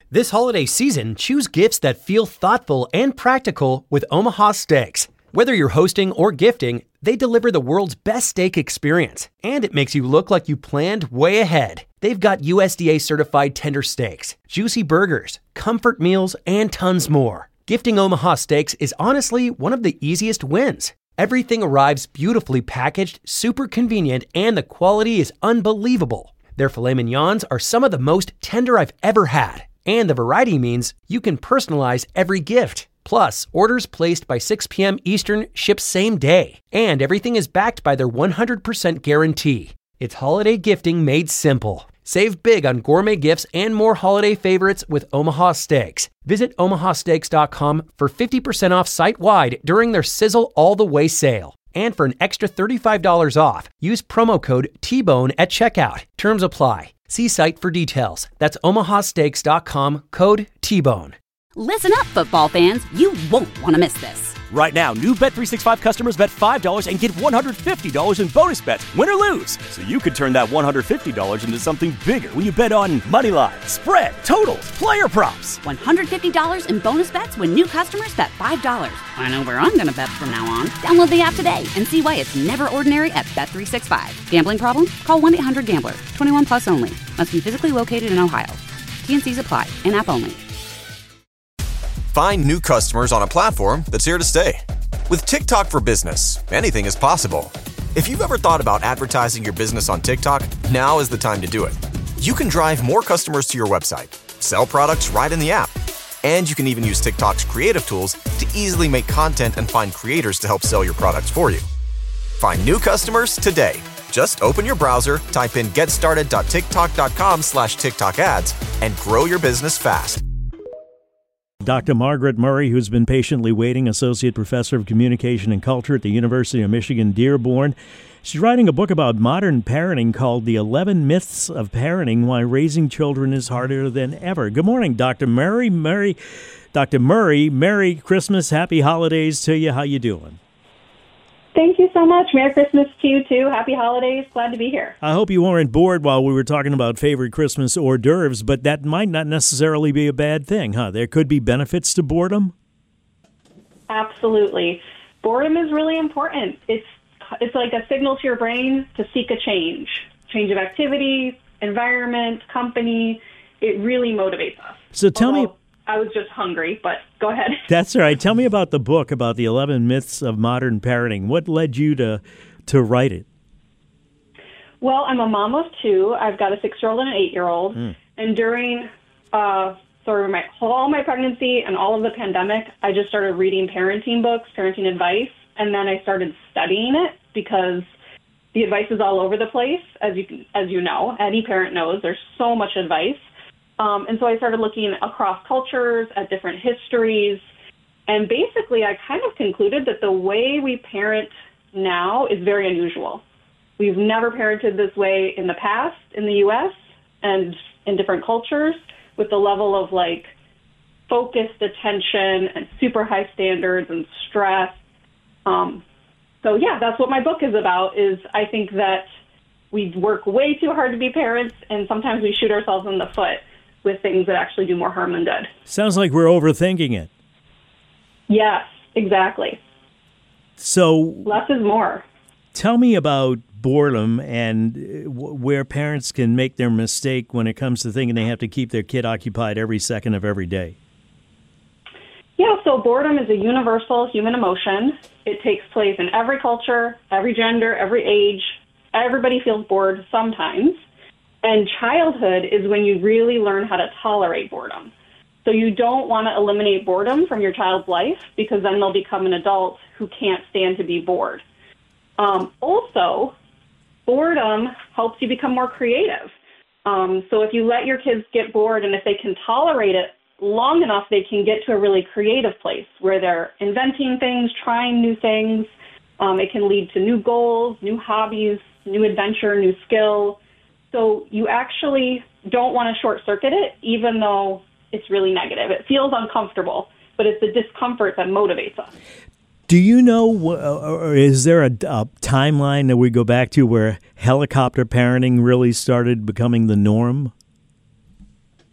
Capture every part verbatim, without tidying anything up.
This holiday season, choose gifts that feel thoughtful and practical with Omaha Steaks. Whether you're hosting or gifting, they deliver the world's best steak experience, and it makes you look like you planned way ahead. They've got U S D A-certified tender steaks, juicy burgers, comfort meals, and tons more. Gifting Omaha Steaks is honestly one of the easiest wins. Everything arrives beautifully packaged, super convenient, and the quality is unbelievable. Their filet mignons are some of the most tender I've ever had. And the variety means you can personalize every gift. Plus, orders placed by six p.m. Eastern ship same day. And everything is backed by their one hundred percent guarantee. It's holiday gifting made simple. Save big on gourmet gifts and more holiday favorites with Omaha Steaks. Visit omaha steaks dot com for fifty percent off site-wide during their Sizzle All the Way sale. And for an extra thirty-five dollars off, use promo code T Bone at checkout. Terms apply. See site for details. That's omaha steaks dot com, code T Bone. Listen up, football fans. You won't want to miss this. Right now, new Bet three sixty-five customers bet five dollars and get one hundred fifty dollars in bonus bets, win or lose. So you could turn that one hundred fifty dollars into something bigger when you bet on money line, spread, totals, player props. one hundred fifty dollars in bonus bets when new customers bet five dollars. I know where I'm going to bet from now on. Download the app today and see why it's never ordinary at Bet three sixty-five. Gambling problem? Call one eight hundred gambler. twenty-one plus only. Must be physically located in Ohio. T and Cs apply. In-app only. Find new customers on a platform that's here to stay. With TikTok for Business, anything is possible. If you've ever thought about advertising your business on TikTok, now is the time to do it. You can drive more customers to your website, sell products right in the app, and you can even use TikTok's creative tools to easily make content and find creators to help sell your products for you. Find new customers today. Just open your browser, type in getstarted.tiktok.com slash TikTok ads, and grow your business fast. Doctor Margaret Murray, who's been patiently waiting, Associate Professor of Communication and Culture at the University of Michigan, Dearborn. She's writing a book about modern parenting called The eleven Myths of Parenting, Why Raising Children is Harder Than Ever. Good morning, Doctor Murray. Murray, Doctor Murray, Merry Christmas, Happy Holidays to you. How you doing? Thank you so much. Merry Christmas to you, too. Happy holidays. Glad to be here. I hope you weren't bored while we were talking about favorite Christmas hors d'oeuvres, but that might not necessarily be a bad thing, huh? There could be benefits to boredom? Absolutely. Boredom is really important. It's it's like a signal to your brain to seek a change. Change of activity, environment, company. It really motivates us. So tell Although, me... I was just hungry, but go ahead. That's all right. Tell me about the book, about the eleven Myths of Modern Parenting. What led you to to write it? Well, I'm a mom of two. I've got a six-year-old and an eight-year-old. Mm. And during uh, sort of my all my pregnancy and all of the pandemic, I just started reading parenting books, parenting advice, and then I started studying it because the advice is all over the place, as you as you know. Any parent knows there's so much advice. Um, and so I started looking across cultures, at different histories, and basically I kind of concluded that the way we parent now is very unusual. We've never parented this way in the past in the U S and in different cultures with the level of like focused attention and super high standards and stress. Um, so yeah, that's what my book is about, is I think that we work way too hard to be parents, and sometimes we shoot ourselves in the foot with things that actually do more harm than good. Sounds like we're overthinking it. Yes, exactly. So less is more. Tell me about boredom and where parents can make their mistake when it comes to thinking they have to keep their kid occupied every second of every day. Yeah, so boredom is a universal human emotion. It takes place in every culture, every gender, every age. Everybody feels bored sometimes. And childhood is when you really learn how to tolerate boredom. So you don't want to eliminate boredom from your child's life, because then they'll become an adult who can't stand to be bored. Um, also, boredom helps you become more creative. Um, so if you let your kids get bored, and if they can tolerate it long enough, they can get to a really creative place where they're inventing things, trying new things. Um, it can lead to new goals, new hobbies, new adventure, new skill. So you actually don't want to short-circuit it, even though it's really negative. It feels uncomfortable, but it's the discomfort that motivates us. Do you know, or is there a, a timeline that we go back to where helicopter parenting really started becoming the norm?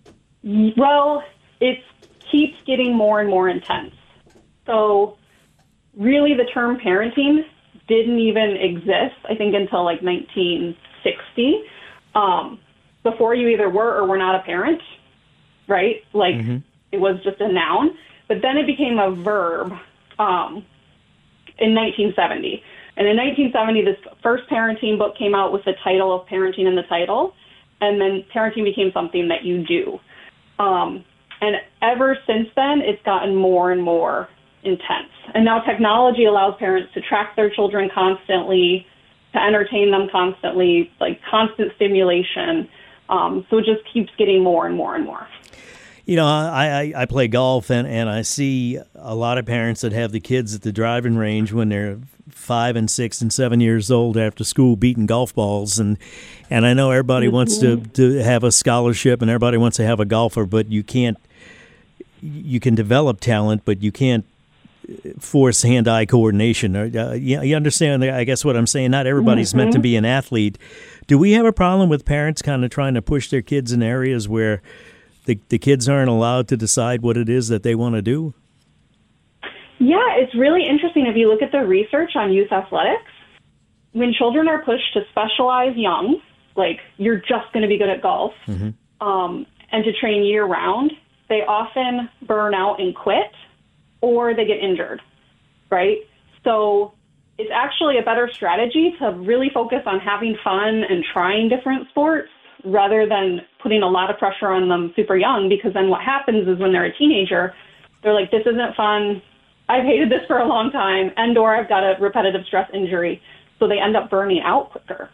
Well, it keeps getting more and more intense. So really the term parenting didn't even exist, I think, until like nineteen sixty. Um, before you either were or were not a parent, right? Like mm-hmm. It was just a noun. But then it became a verb um, in nineteen seventy. And in nineteen seventy, this first parenting book came out with the title of Parenting in the title. And then parenting became something that you do. Um, and ever since then, it's gotten more and more intense. And now technology allows parents to track their children constantly, to entertain them constantly, like constant stimulation. Um, so it just keeps getting more and more and more. You know, I, I, I play golf, and, and I see a lot of parents that have the kids at the driving range when they're five and six and seven years old after school beating golf balls. And, and I know everybody mm-hmm. wants to, to have a scholarship and everybody wants to have a golfer, but you can't, you can develop talent, but you can't force hand-eye coordination. Uh, you, you understand, I guess, what I'm saying? Not everybody's mm-hmm. meant to be an athlete. Do we have a problem with parents kind of trying to push their kids in areas where the, the kids aren't allowed to decide what it is that they want to do? Yeah, it's really interesting if you look at the research on youth athletics. When children are pushed to specialize young, like you're just going to be good at golf, mm-hmm. um, and to train year-round, they often burn out and quit, or they get injured, right? So it's actually a better strategy to really focus on having fun and trying different sports rather than putting a lot of pressure on them super young, because then what happens is when they're a teenager, they're like, this isn't fun. I've hated this for a long time, and or I've got a repetitive stress injury. So they end up burning out quicker.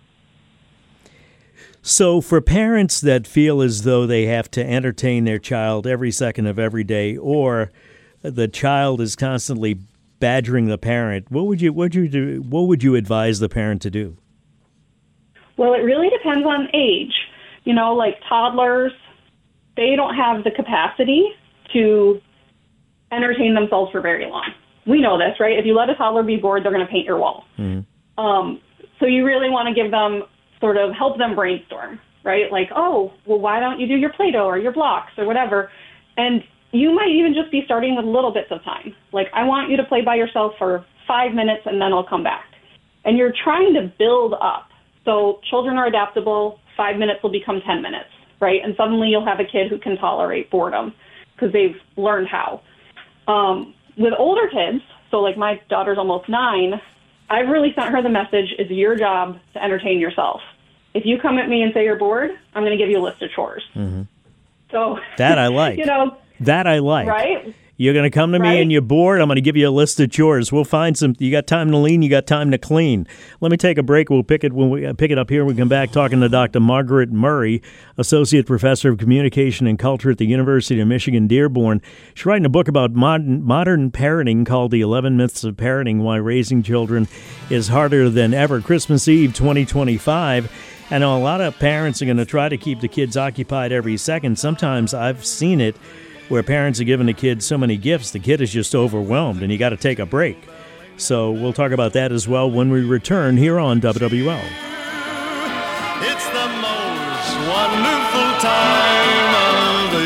So for parents that feel as though they have to entertain their child every second of every day, or the child is constantly badgering the parent, what would you what would you do? What would you advise the parent to do? Well, it really depends on age. You know, like toddlers, they don't have the capacity to entertain themselves for very long. We know this, right? If you let a toddler be bored, they're going to paint your wall. Mm-hmm. Um, so you really want to give them, sort of help them brainstorm, right? Like, oh, well, why don't you do your Play-Doh or your blocks or whatever? And you might even just be starting with little bits of time. Like, I want you to play by yourself for five minutes and then I'll come back. And you're trying to build up. So children are adaptable. Five minutes will become ten minutes, right? And suddenly you'll have a kid who can tolerate boredom because they've learned how. Um, with older kids, so like my daughter's almost nine, I've really sent her the message, it's your job to entertain yourself. If you come at me and say you're bored, I'm going to give you a list of chores. Mm-hmm. So that I like. You know, that I like. Right? You're going to come to right? me and you're bored, I'm going to give you a list of chores. We'll find some. You got time to lean, you got time to clean. Let me take a break. We'll pick it when we uh, pick it up here. We come back talking to Doctor Margaret Murray, Associate Professor of Communication and Culture at the University of Michigan, Dearborn. She's writing a book about modern, modern parenting called The eleven Myths of Parenting, Why Raising Children is Harder Than Ever. Christmas Eve twenty twenty-five. I know a lot of parents are going to try to keep the kids occupied every second. Sometimes I've seen it where parents are giving the kid so many gifts, the kid is just overwhelmed, and you got to take a break. So we'll talk about that as well when we return here on W W L. It's the most wonderful time of the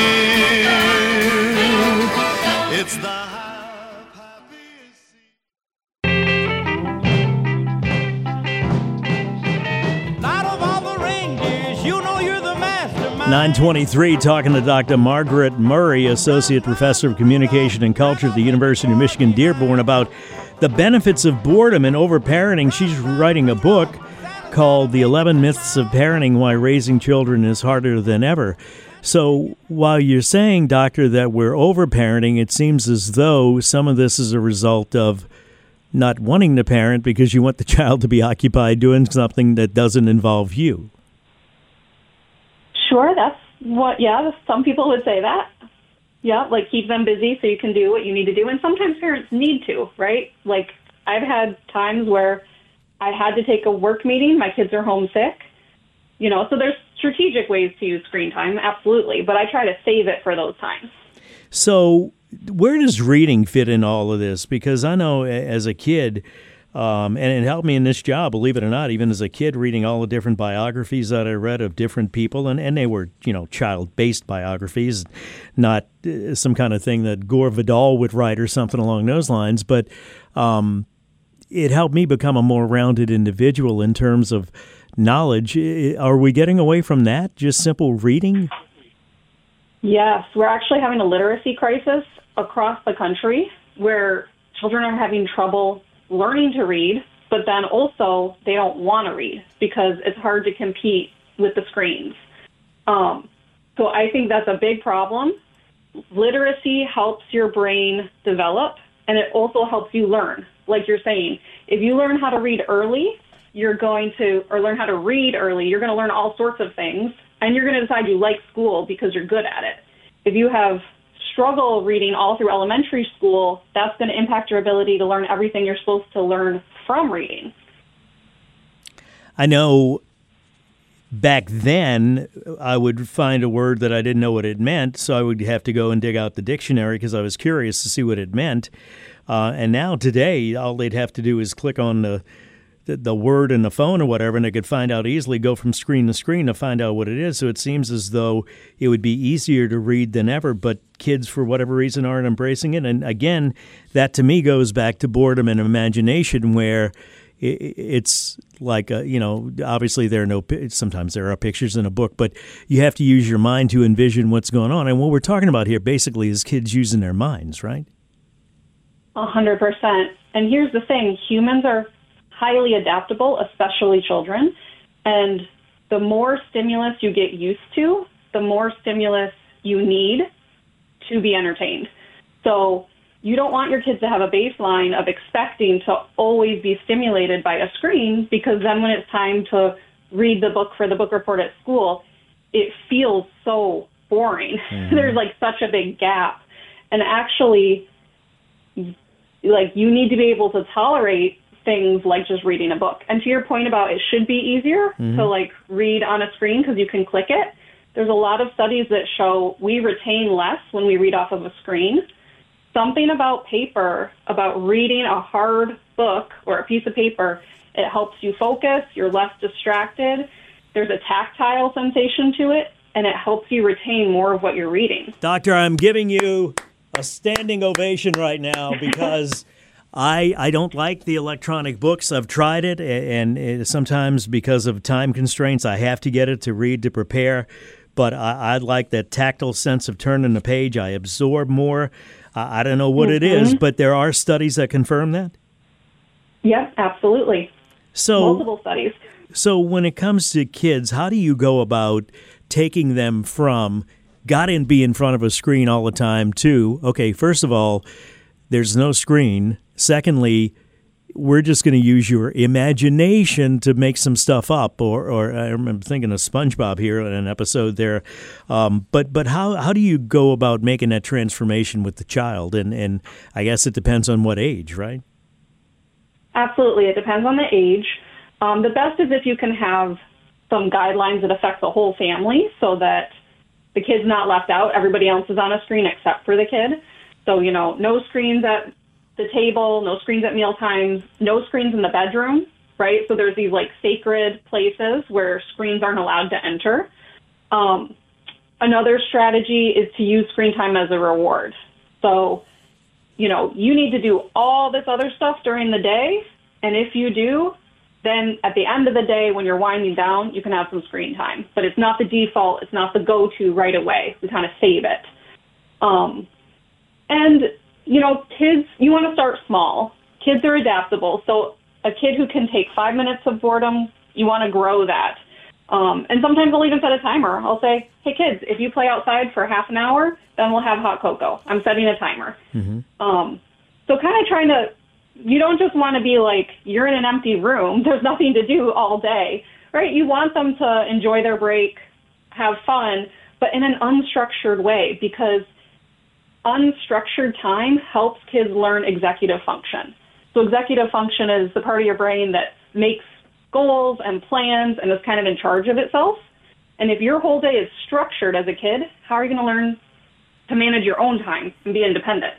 year. It's the happiest season. Out of all the reindeers, you know you're the mastermind. nine twenty-three, talking to Doctor Margaret Murray, Associate Professor of Communication and Culture at the University of Michigan, Dearborn, about the benefits of boredom and overparenting. She's writing a book called The eleven Myths of Parenting, Why Raising Children is Harder Than Ever. So while you're saying, Doctor, that we're overparenting, it seems as though some of this is a result of not wanting to parent because you want the child to be occupied doing something that doesn't involve you. Sure, that's what, yeah, some people would say that. Yeah, like keep them busy so you can do what you need to do. And sometimes parents need to, right? Like I've had times where I had to take a work meeting, my kids are homesick, you know, so there's strategic ways to use screen time, absolutely, but I try to save it for those times. So where does reading fit in all of this? Because I know as a kid, Um, and it helped me in this job, believe it or not, even as a kid, reading all the different biographies that I read of different people. And, and they were, you know, child-based biographies, not uh, some kind of thing that Gore Vidal would write or something along those lines. But um, it helped me become a more rounded individual in terms of knowledge. Are we getting away from that, just simple reading? Yes, we're actually having a literacy crisis across the country where children are having trouble learning to read, but then also they don't want to read because it's hard to compete with the screens. Um, so I think that's a big problem. Literacy helps your brain develop, and it also helps you learn. Like you're saying, if you learn how to read early, you're going to, or learn how to read early, you're going to learn all sorts of things, and you're going to decide you like school because you're good at it. If you have struggle reading all through elementary school, that's going to impact your ability to learn everything you're supposed to learn from reading. I know back then I would find a word that I didn't know what it meant, so I would have to go and dig out the dictionary because I was curious to see what it meant. Uh, and now today, all they'd have to do is click on the The, the word in the phone or whatever, and they could find out easily, go from screen to screen to find out what it is. So it seems as though it would be easier to read than ever, but kids, for whatever reason, aren't embracing it. And again, that to me goes back to boredom and imagination, where it, it's like, a, you know, obviously there are no, sometimes there are pictures in a book, but you have to use your mind to envision what's going on. And what we're talking about here basically is kids using their minds, right? A hundred percent. And here's the thing, humans are highly adaptable, especially children. And the more stimulus you get used to, the more stimulus you need to be entertained. So you don't want your kids to have a baseline of expecting to always be stimulated by a screen, because then when it's time to read the book for the book report at school, it feels so boring. Mm-hmm. There's like such a big gap. And actually, like, you need to be able to tolerate things like just reading a book. And to your point about it should be easier mm-hmm. to like read on a screen because you can click it, there's a lot of studies that show we retain less when we read off of a screen. Something about paper, about reading a hard book or a piece of paper, it helps you focus, you're less distracted, there's a tactile sensation to it, and it helps you retain more of what you're reading. Doctor, I'm giving you a standing ovation right now because I, I don't like the electronic books. I've tried it, and, and sometimes because of time constraints, I have to get it to read to prepare. But I, I like that tactile sense of turning the page. I absorb more. I, I don't know what mm-hmm. it is, but there are studies that confirm that? Yes, absolutely. So, multiple studies. So when it comes to kids, how do you go about taking them from got to be in front of a screen all the time to, okay, first of all, there's no screen. Secondly, we're just going to use your imagination to make some stuff up. Or, or I remember thinking of SpongeBob here in an episode there. Um, but but how how do you go about making that transformation with the child? And, and I guess it depends on what age, right? Absolutely. It depends on the age. Um, the best is if you can have some guidelines that affect the whole family so that the kid's not left out. Everybody else is on a screen except for the kid. So, you know, no screens at the table, no screens at meal times, no screens in the bedroom, right? So there's these like sacred places where screens aren't allowed to enter. Um, another strategy is to use screen time as a reward. So, you know, you need to do all this other stuff during the day. And if you do, then at the end of the day, when you're winding down, you can have some screen time. But it's not the default. It's not the go-to right away. We kind of save it. Um, and, you know, kids, you want to start small. Kids are adaptable. So a kid who can take five minutes of boredom, you want to grow that. Um, and sometimes I'll even set a timer. I'll say, hey, kids, if you play outside for half an hour, then we'll have hot cocoa. I'm setting a timer. Mm-hmm. Um, so kind of trying to, you don't just want to be like, you're in an empty room. There's nothing to do all day, right? You want them to enjoy their break, have fun, but in an unstructured way, because unstructured time helps kids learn executive function. So executive function is the part of your brain that makes goals and plans and is kind of in charge of itself. And if your whole day is structured as a kid, how are you going to learn to manage your own time and be independent?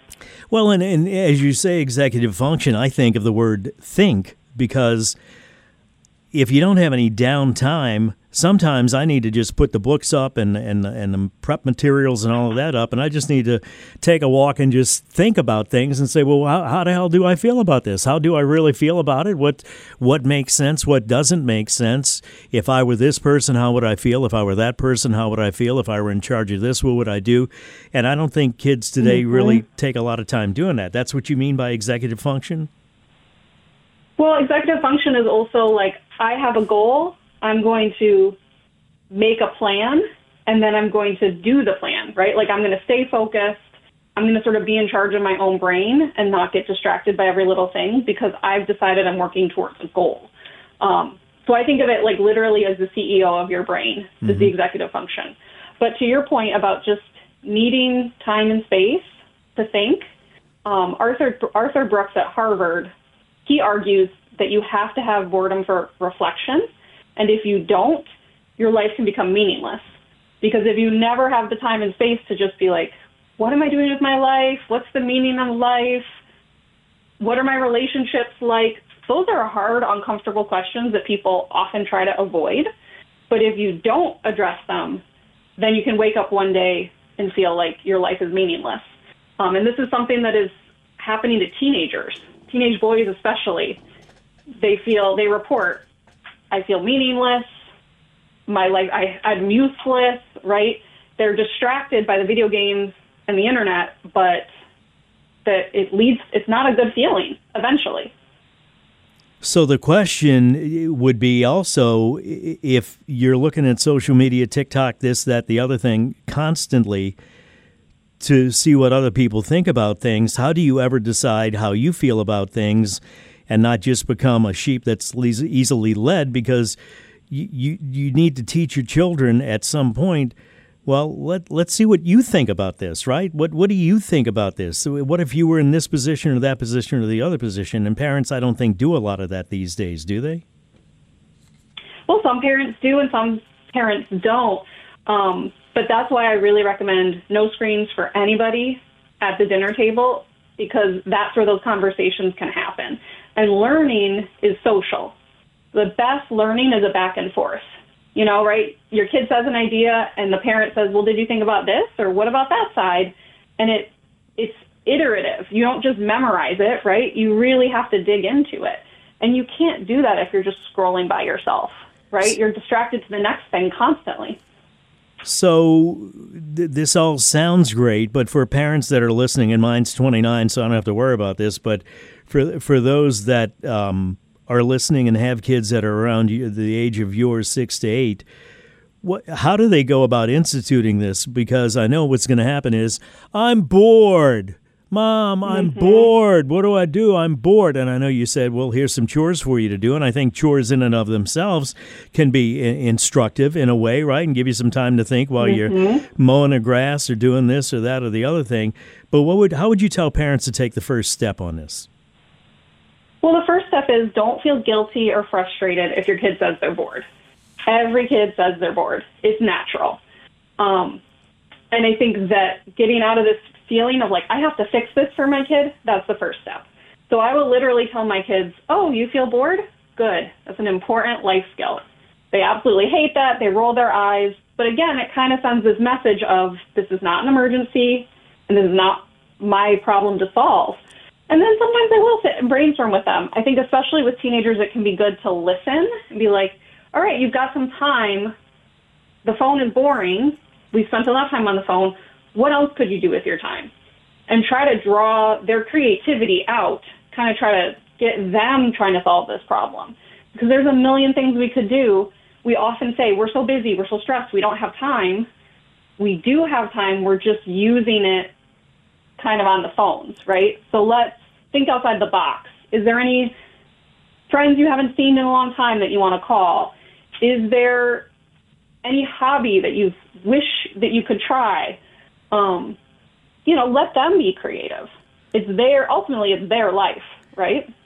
Well, and, and as you say, executive function, I think of the word think, because if you don't have any downtime, sometimes I need to just put the books up and, and, and the prep materials and all of that up, and I just need to take a walk and just think about things and say, well, how, how the hell do I feel about this? How do I really feel about it? What what makes sense? What doesn't make sense? If I were this person, how would I feel? If I were that person, how would I feel? If I were in charge of this, what would I do? And I don't think kids today mm-hmm. really take a lot of time doing that. That's what you mean by executive function? Well, executive function is also like, I have a goal, I'm going to make a plan, and then I'm going to do the plan, right? Like, I'm going to stay focused. I'm going to sort of be in charge of my own brain and not get distracted by every little thing because I've decided I'm working towards a goal. Um, so I think of it like literally as the C E O of your brain mm-hmm. is the executive function. But to your point about just needing time and space to think, um, Arthur Arthur Brooks at Harvard, he argues that you have to have boredom for reflection. And if you don't, your life can become meaningless. Because if you never have the time and space to just be like, what am I doing with my life? What's the meaning of life? What are my relationships like? Those are hard, uncomfortable questions that people often try to avoid. But if you don't address them, then you can wake up one day and feel like your life is meaningless. Um, and this is something that is happening to teenagers, teenage boys especially. They feel, they report, I feel meaningless. My life, I, I'm useless, right? They're distracted by the video games and the internet, but that it leads, it's not a good feeling eventually. So the question would be also, if you're looking at social media, TikTok, this, that, the other thing, constantly to see what other people think about things, how do you ever decide how you feel about things and not just become a sheep that's easily led? Because you, you, you need to teach your children at some point, well, let, let's see what you think about this, right? What what do you think about this? So what if you were in this position or that position or the other position? And parents, I don't think, do a lot of that these days, do they? Well, some parents do and some parents don't. Um, but that's why I really recommend no screens for anybody at the dinner table, because that's where those conversations can happen. And learning is social. The best learning is a back and forth. You know, right? Your kid says an idea and the parent says, well, did you think about this? Or what about that side? And it it's iterative. You don't just memorize it, right? You really have to dig into it. And you can't do that if you're just scrolling by yourself, right? You're distracted to the next thing constantly. So th- this all sounds great, but for parents that are listening, and mine's twenty-nine, so I don't have to worry about this, but for for those that um, are listening and have kids that are around you, the age of yours, six to eight, what, how do they go about instituting this? Because I know what's going to happen is, I'm bored. Mom, I'm mm-hmm. bored. What do I do? I'm bored. And I know you said, well, here's some chores for you to do. And I think chores in and of themselves can be I- instructive in a way, right? And give you some time to think while mm-hmm. you're mowing the grass or doing this or that or the other thing. But what would how would you tell parents to take the first step on this? Well, the first step is don't feel guilty or frustrated if your kid says they're bored. Every kid says they're bored. It's natural. Um, and I think that getting out of this feeling of like, I have to fix this for my kid, that's the first step. So I will literally tell my kids, oh, you feel bored? Good. That's an important life skill. They absolutely hate that. They roll their eyes. But again, it kind of sends this message of this is not an emergency and this is not my problem to solve. And then sometimes I will sit and brainstorm with them. I think especially with teenagers, it can be good to listen and be like, all right, you've got some time. The phone is boring. We spent enough time on the phone. What else could you do with your time? And try to draw their creativity out, kind of try to get them trying to solve this problem. Because there's a million things we could do. We often say, we're so busy, we're so stressed, we don't have time. We do have time, we're just using it kind of on the phones, right? So let's think outside the box. Is there any friends you haven't seen in a long time that you want to call? Is there any hobby that you wish that you could try? Um, you know, let them be creative. It's their, ultimately, it's their life, right?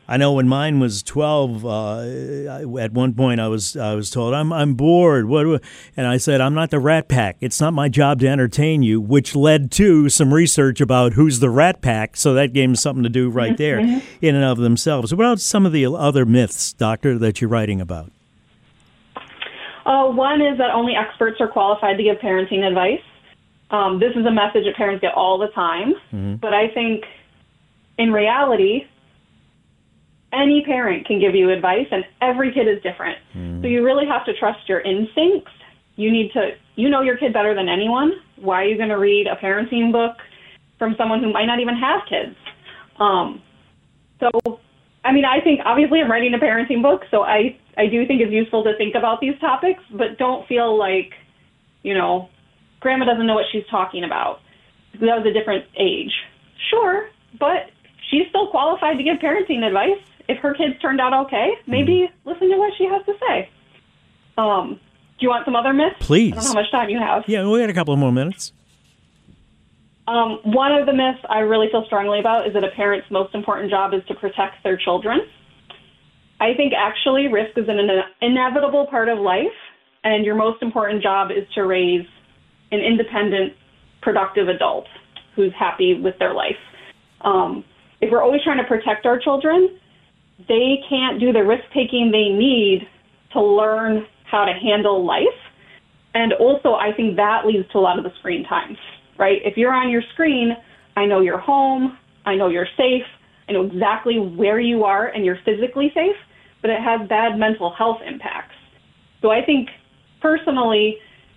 I know when mine was twelve, uh, at one point I was I was told, I'm I'm bored. What? do-" And I said, I'm not the Rat Pack. It's not my job to entertain you, which led to some research about who's the Rat Pack. So that gave them something to do right there in and of themselves. What about some of the other myths, Doctor, that you're writing about? Uh, one is that only experts are qualified to give parenting advice. Um, this is a message that parents get all the time. Mm-hmm. But I think in reality, any parent can give you advice, and every kid is different. Mm. So you really have to trust your instincts. You need to, you know your kid better than anyone. Why are you going to read a parenting book from someone who might not even have kids? Um, so, I mean, I think, obviously I'm writing a parenting book, so I, I do think it's useful to think about these topics, but don't feel like, you know, grandma doesn't know what she's talking about. That was a different age. Sure, but she's still qualified to give parenting advice. If her kids turned out okay, maybe listen to what she has to say. Um, do you want some other myths? Please. I don't know how much time you have. Yeah, we got a couple more minutes. Um, one of the myths I really feel strongly about is that a parent's most important job is to protect their children. I think actually risk is an ine- inevitable part of life, and your most important job is to raise an independent, productive adult who's happy with their life. Um, if we're always trying to protect our children, they can't do the risk-taking they need to learn how to handle life. And also, I think that leads to a lot of the screen time, right? If you're on your screen, I know you're home, I know you're safe, I know exactly where you are, and you're physically safe, but it has bad mental health impacts. So I think, personally,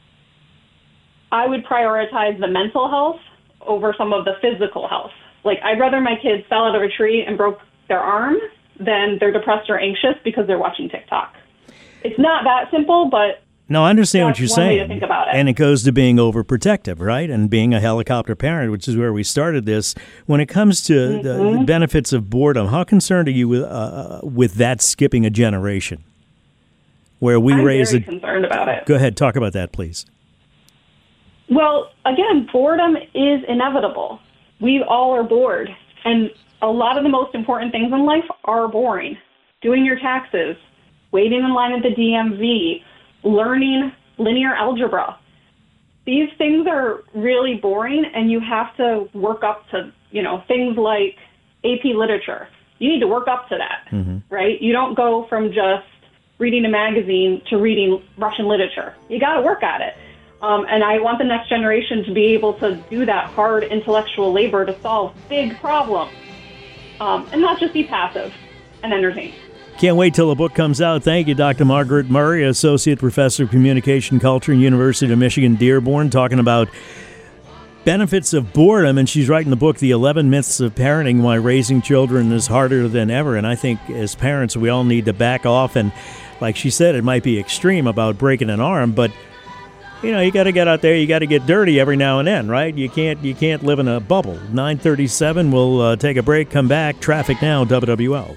I would prioritize the mental health over some of the physical health. Like, I'd rather my kids fell out of a tree and broke their arm than they're depressed or anxious because they're watching TikTok. It's not that simple, but no, I understand what you're one way saying. to think about it. And it goes to being overprotective, right? And being a helicopter parent, which is where we started this. When it comes to mm-hmm. the, the benefits of boredom, how concerned are you with uh, with that skipping a generation? Where we I'm raise very a, concerned about it. Go ahead, talk about that, please. Well, again, boredom is inevitable. We all are bored, and a lot of the most important things in life are boring. Doing your taxes, waiting in line at the D M V, learning linear algebra. These things are really boring, and you have to work up to, you know, things like A P literature. You need to work up to that, mm-hmm. right? You don't go from just reading a magazine to reading Russian literature. You got to work at it. Um, and I want the next generation to be able to do that hard intellectual labor to solve big problems, um, and not just be passive and entertained. Can't wait till the book comes out. Thank you, Doctor Margaret Murray, Associate Professor of Communication Culture, University of Michigan, Dearborn, talking about benefits of boredom. And she's writing the book, The eleven Myths of Parenting, Why Raising Children is Harder Than Ever. And I think as parents, we all need to back off. And like she said, it might be extreme about breaking an arm, but you know, you got to get out there. You got to get dirty every now and then, right? You can't you can't live in a bubble. nine thirty-seven, we'll uh, take a break, come back. Traffic now, W W L.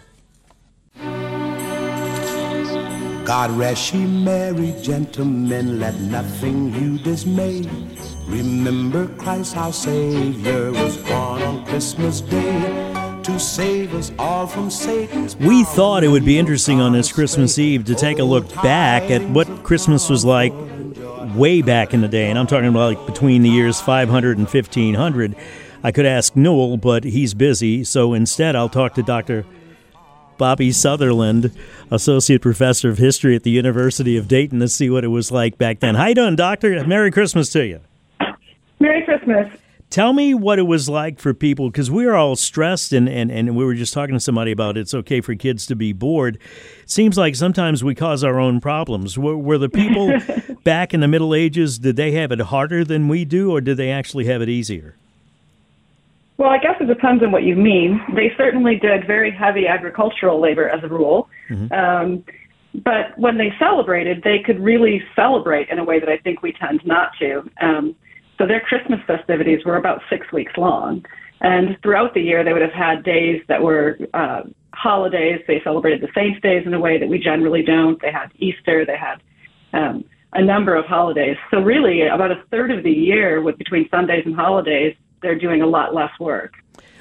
God rest ye merry gentlemen, let nothing you dismay. Remember Christ our Savior was born on Christmas Day to save us all from Satan's power. We thought it would be interesting on this Christmas Eve to take a look back at what Christmas was like way back in the day, and I'm talking about like between the years five hundred and fifteen hundred. I could ask Newell, but he's busy, so instead I'll talk to Doctor Bobby Sutherland, Associate Professor of History at the University of Dayton, to see what it was like back then. How you doing, Doctor? Merry Christmas to you. Merry Christmas. Tell me what it was like for people, because we were all stressed, and, and, and we were just talking to somebody about it's okay for kids to be bored. It seems like sometimes we cause our own problems. Were, were the people back in the Middle Ages, did they have it harder than we do, or did they actually have it easier? Well, I guess it depends on what you mean. They certainly did very heavy agricultural labor as a rule. Mm-hmm. Um, but when they celebrated, they could really celebrate in a way that I think we tend not to. Um, so their Christmas festivities were about six weeks long. And throughout the year, they would have had days that were uh, holidays. They celebrated the saints' days in a way that we generally don't. They had Easter. They had um, a number of holidays. So really, about a third of the year, with between Sundays and holidays, they're doing a lot less work.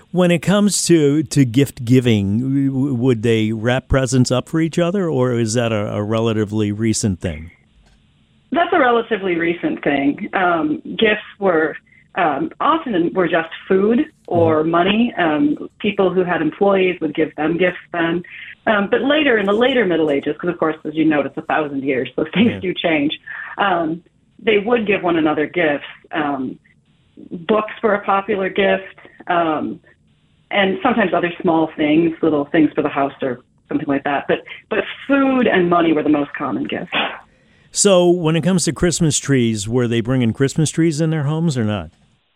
When it comes to, to gift giving, w- would they wrap presents up for each other, or is that a, a relatively recent thing? That's a relatively recent thing. Um, gifts were um, often were just food or mm-hmm. money. Um, people who had employees would give them gifts then. Um, but later, in the later Middle Ages, because of course, as you know, it's a thousand years, so things yeah. do change. Um, they would give one another gifts. Um, books were a popular gift. Um, And sometimes other small things, little things for the house or something like that. But but food and money were the most common gifts. So when it comes to Christmas trees, were they bringing Christmas trees in their homes or not?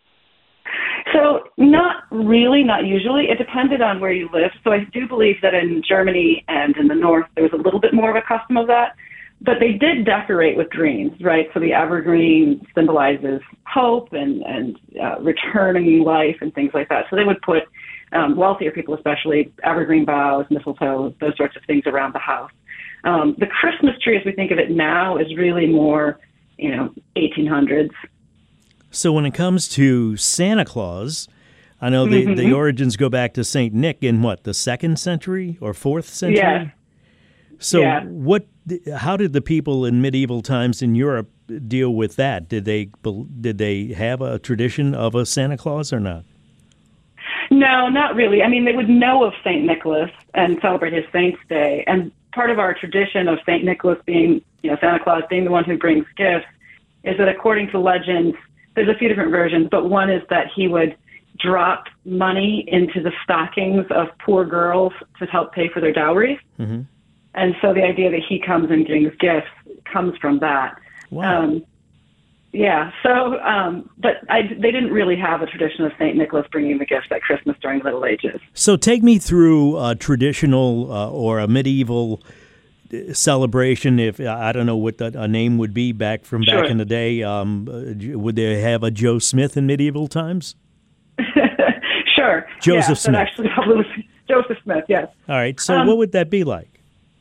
So not really, not usually. It depended on where you lived. So I do believe that in Germany and in the north, there was a little bit more of a custom of that. But they did decorate with greens, right? So the evergreen symbolizes hope and, and uh, returning life and things like that. So they would put Um, wealthier people especially, evergreen boughs, mistletoe, those sorts of things around the house. Um, the Christmas tree, as we think of it now, is really more, you know, eighteen hundreds. So when it comes to Santa Claus, I know the, mm-hmm. the origins go back to Saint Nick in, what, the second century or fourth century? Yeah. So yeah. what? How did the people in medieval times in Europe deal with that? Did they did they have a tradition of a Santa Claus or not? No, not really. I mean, they would know of Saint Nicholas and celebrate his Saint's Day. And part of our tradition of Saint Nicholas being, you know, Santa Claus being the one who brings gifts is that according to legends, there's a few different versions, but one is that he would drop money into the stockings of poor girls to help pay for their dowries. Mm-hmm. And so the idea that he comes and brings gifts comes from that. Wow. Um, Yeah, so, um, but I, they didn't really have a tradition of Saint Nicholas bringing the gifts at Christmas during the Middle Ages. So take me through a traditional uh, or a medieval celebration, if I don't know what the, a name would be back from sure. back in the day. Um, would they have a Joe Smith in medieval times? Sure. Joseph yeah, Smith. That actually probably was Joseph Smith, yes. All right, so um, what would that be like?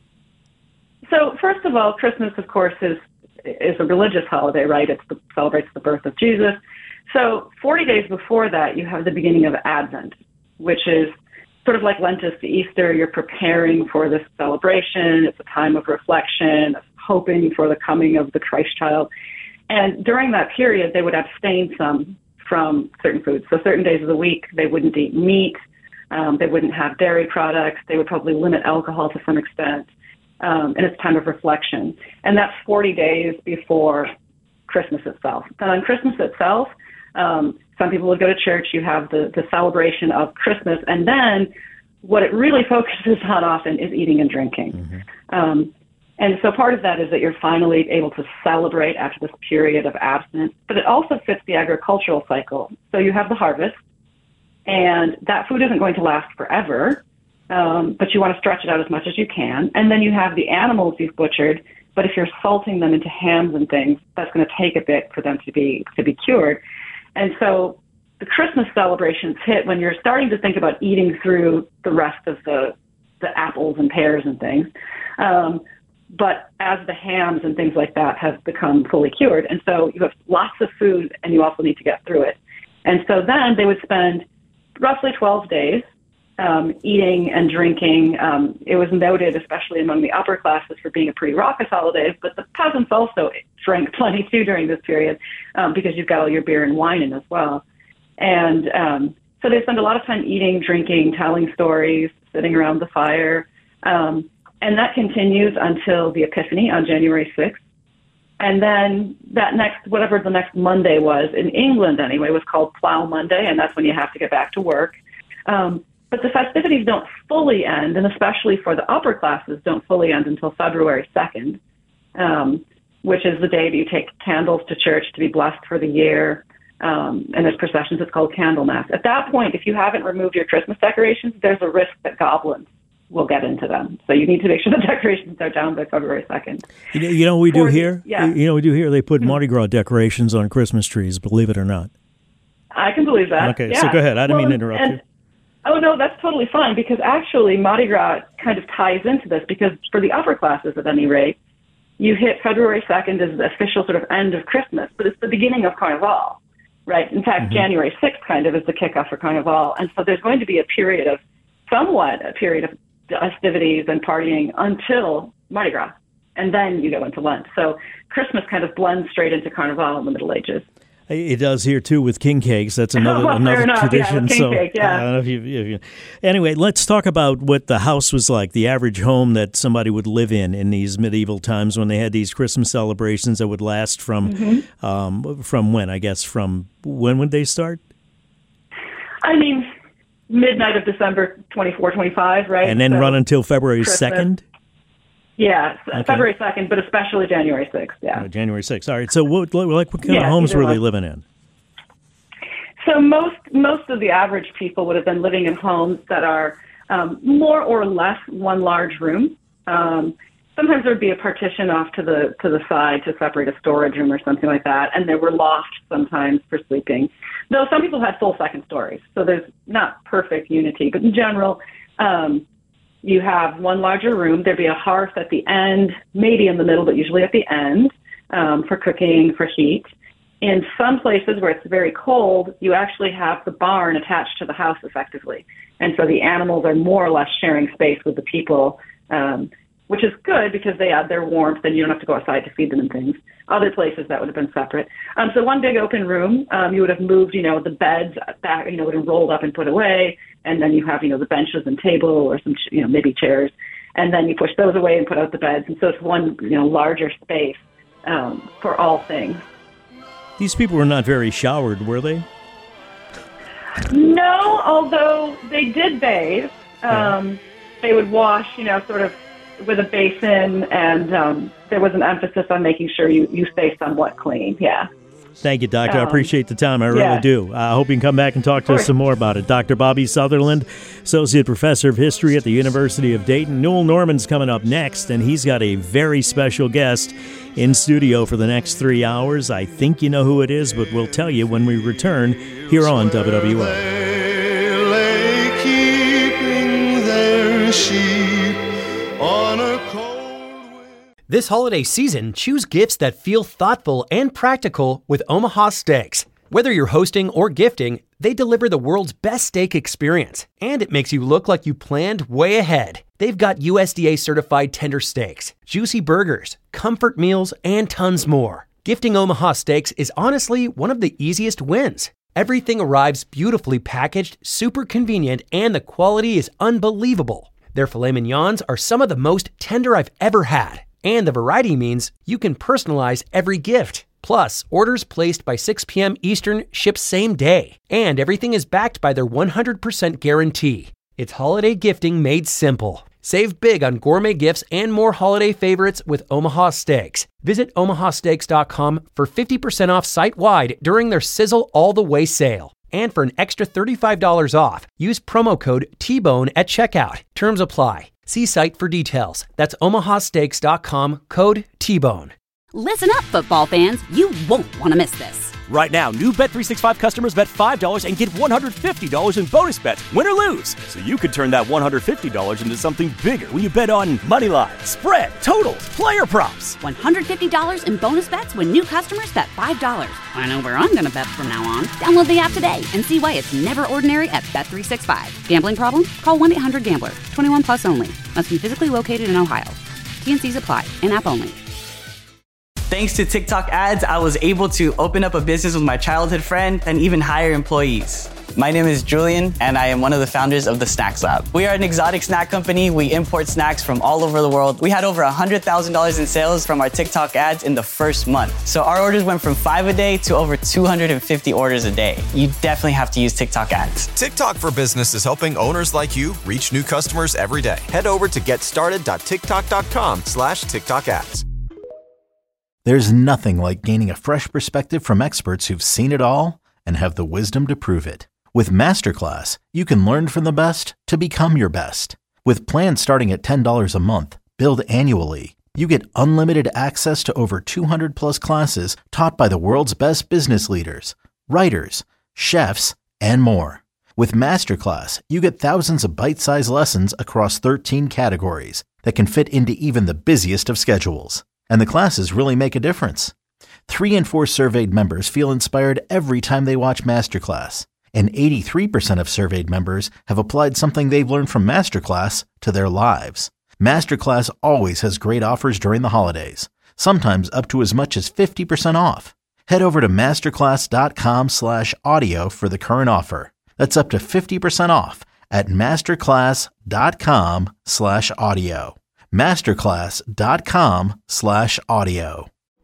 So first of all, Christmas, of course, is is a religious holiday, right? It celebrates the birth of Jesus. So forty days before that, you have the beginning of Advent, which is sort of like Lent is to Easter. You're preparing for this celebration. It's a time of reflection, of hoping for the coming of the Christ child. And during that period, they would abstain some from certain foods. So certain days of the week, they wouldn't eat meat. Um, they wouldn't have dairy products. They would probably limit alcohol to some extent. Um, and it's time of reflection. And that's forty days before Christmas itself. And on Christmas itself, um, some people would go to church. You have the, the celebration of Christmas. And then what it really focuses on often is eating and drinking. Mm-hmm. Um, and so part of that is that you're finally able to celebrate after this period of abstinence. But it also fits the agricultural cycle. So you have the harvest, and that food isn't going to last forever. Um, but you want to stretch it out as much as you can. And then you have the animals you've butchered, but if you're salting them into hams and things, that's going to take a bit for them to be to be cured. And so the Christmas celebrations hit when you're starting to think about eating through the rest of the, the apples and pears and things. Um, but as the hams and things like that have become fully cured, and so you have lots of food and you also need to get through it. And so then they would spend roughly twelve days Um, eating and drinking. Um, it was noted, especially among the upper classes, for being a pretty raucous holiday, but the peasants also drank plenty too during this period um, because you've got all your beer and wine in as well. And um, so they spend a lot of time eating, drinking, telling stories, sitting around the fire. Um, and that continues until the Epiphany on January sixth. And then that next, whatever the next Monday was, in England anyway, was called Plough Monday, and that's when you have to get back to work. Um, But the festivities don't fully end, and especially for the upper classes, don't fully end until February second, um, which is the day that you take candles to church to be blessed for the year. Um, and there's processions. It's called Candlemas. At that point, if you haven't removed your Christmas decorations, there's a risk that goblins will get into them. So you need to make sure the decorations are down by February second. You know, you know what we do for, here? Yeah. You know what we do here? They put Mardi Gras decorations on Christmas trees, believe it or not. I can believe that. Okay, yeah. so go ahead. I didn't well, mean to interrupt and, you. Oh, no, that's totally fine, because actually Mardi Gras kind of ties into this, because for the upper classes at any rate, you hit February second as the official sort of end of Christmas, but it's the beginning of Carnival, right? In fact, Mm-hmm. January sixth kind of is the kickoff for Carnival. And so there's going to be a period of, somewhat a period of festivities and partying until Mardi Gras. And then you go into Lent. So Christmas kind of blends straight into Carnival in the Middle Ages. It does here too with king cakes. That's another well, another enough. tradition. Yeah, king so, cake, yeah. I don't know if you, if you, anyway, let's talk about what the house was like. The average home that somebody would live in in these medieval times when they had these Christmas celebrations that would last from Mm-hmm. um, from when? I guess from when would they start? I mean, midnight of December twenty-four, twenty-five, right? And then So run until February second. Yeah, Okay. February second, but especially January sixth. Yeah. Uh, January sixth. All right. So, what like what kind Yeah, of homes either were they one. living in? So most most of the average people would have been living in homes that are um, more or less one large room. Um, sometimes there would be a partition off to the to the side to separate a storage room or something like that, and there were lofts sometimes for sleeping. Though some people had full second stories, so there's not perfect unity, but in general, um, you have one larger room. There'd be a hearth at the end, maybe in the middle, but usually at the end um, for cooking, for heat. In some places where it's very cold, you actually have the barn attached to the house effectively. And so the animals are more or less sharing space with the people, um, which is good because they add their warmth and you don't have to go outside to feed them and things. Other places that would have been separate. Um, so one big open room, um, you would have moved, you know, the beds back, you know, would have rolled up and put away. And then you have, you know, the benches and table or some, you know, maybe chairs. And then you push those away and put out the beds. And so it's one, you know, larger space um, for all things. These people were not very showered, were they? No, although they did bathe. Um, they would wash, you know, sort of with a basin, and um, there was an emphasis on making sure you, you stay somewhat clean, yeah. Thank you, Doctor. I Um, appreciate the time. I really yeah. do. I hope you can come back and talk to us some more about it. Doctor Bobby Sutherland, Associate Professor of History at the University of Dayton. Newell Norman's coming up next, and he's got a very special guest in studio for the next three hours. I think you know who it is, but we'll tell you when we return here on W W O. Lay keeping their sheep on a cold. This holiday season, choose gifts that feel thoughtful and practical with Omaha Steaks. Whether you're hosting or gifting, they deliver the world's best steak experience, and it makes you look like you planned way ahead. They've got U S D A certified tender steaks, juicy burgers, comfort meals, and tons more. Gifting Omaha Steaks is honestly one of the easiest wins. Everything arrives beautifully packaged, super convenient, and the quality is unbelievable. Their filet mignons are some of the most tender I've ever had. And the variety means you can personalize every gift. Plus, orders placed by six p.m. Eastern ship same day. And everything is backed by their one hundred percent guarantee. It's holiday gifting made simple. Save big on gourmet gifts and more holiday favorites with Omaha Steaks. Visit omaha steaks dot com for fifty percent off site-wide during their Sizzle All the Way sale. And for an extra thirty-five dollars off, use promo code T Bone at checkout. Terms apply. See site for details. That's omaha steaks dot com, code T Bone. Listen up, football fans. You won't want to miss this. Right now, new Bet three sixty-five customers bet five dollars and get one hundred fifty dollars in bonus bets, win or lose. So you could turn that one hundred fifty dollars into something bigger when you bet on money lines, spread, totals, player props. one hundred fifty dollars in bonus bets when new customers bet five dollars. I know where I'm going to bet from now on. Download the app today and see why it's never ordinary at Bet three sixty-five. Gambling problem? Call one eight hundred gambler. twenty-one plus only. Must be physically located in Ohio. T and Cs apply. In-app only. Thanks to TikTok ads, I was able to open up a business with my childhood friend and even hire employees. My name is Julian, and I am one of the founders of the Snacks Lab. We are an exotic snack company. We import snacks from all over the world. We had over one hundred thousand dollars in sales from our TikTok ads in the first month. So our orders went from five a day to over two hundred fifty orders a day. You definitely have to use TikTok ads. TikTok for Business is helping owners like you reach new customers every day. Head over to getstarted dot tiktok dot com slash TikTok ads. There's nothing like gaining a fresh perspective from experts who've seen it all and have the wisdom to prove it. With Masterclass, you can learn from the best to become your best. With plans starting at ten dollars a month, billed annually, you get unlimited access to over two hundred plus classes taught by the world's best business leaders, writers, chefs, and more. With Masterclass, you get thousands of bite-sized lessons across thirteen categories that can fit into even the busiest of schedules. And the classes really make a difference. Three in four surveyed members feel inspired every time they watch Masterclass. And eighty-three percent of surveyed members have applied something they've learned from Masterclass to their lives. Masterclass always has great offers during the holidays, sometimes up to as much as fifty percent off. Head over to masterclass.com slash audio for the current offer. That's up to fifty percent off at masterclass.com slash audio. Masterclass.com slash audio.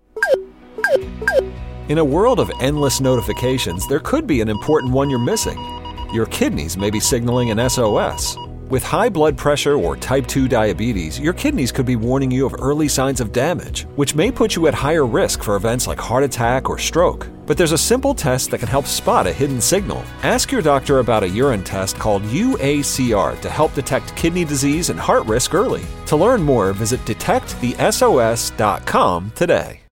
In a world of endless notifications, there could be an important one you're missing. Your kidneys may be signaling an S O S. With high blood pressure or type two diabetes, your kidneys could be warning you of early signs of damage, which may put you at higher risk for events like heart attack or stroke. But there's a simple test that can help spot a hidden signal. Ask your doctor about a urine test called U A C R to help detect kidney disease and heart risk early. To learn more, visit detect the S O S dot com today.